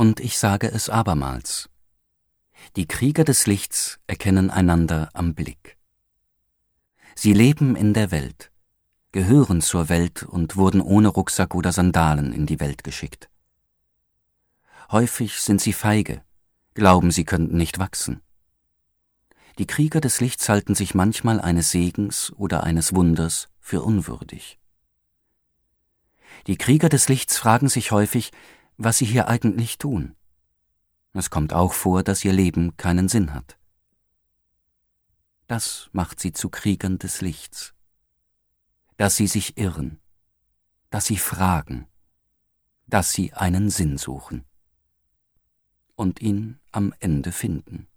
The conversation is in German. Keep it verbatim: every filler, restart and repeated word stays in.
Und ich sage es abermals: Die Krieger des Lichts erkennen einander am Blick. Sie leben in der Welt, gehören zur Welt und wurden ohne Rucksack oder Sandalen in die Welt geschickt. Häufig sind sie feige, glauben, sie könnten nicht wachsen. Die Krieger des Lichts halten sich manchmal eines Segens oder eines Wunders für unwürdig. Die Krieger des Lichts fragen sich häufig, was sie hier eigentlich tun. Es kommt auch vor, dass ihr Leben keinen Sinn hat. Das macht sie zu Kriegern des Lichts, dass sie sich irren, dass sie fragen, dass sie einen Sinn suchen und ihn am Ende finden.